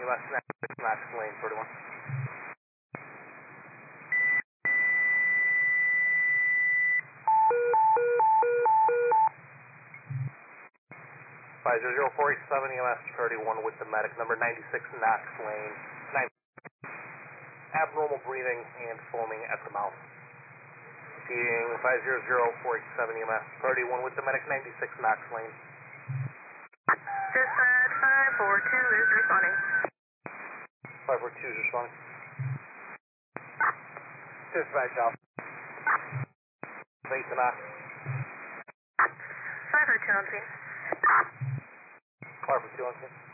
EMS Knox Lane, 31. 50487 EMS 31 with the medic, number 96 Knox Lane. 9. Abnormal breathing and foaming at the mouth. Seeing 50487 EMS 31 with the medic, 96 Knox Lane. Dispatch 542 is responding. 542 is responding. Dispatch Alpha. 8 to Knox. 542 on scene. 542 on scene.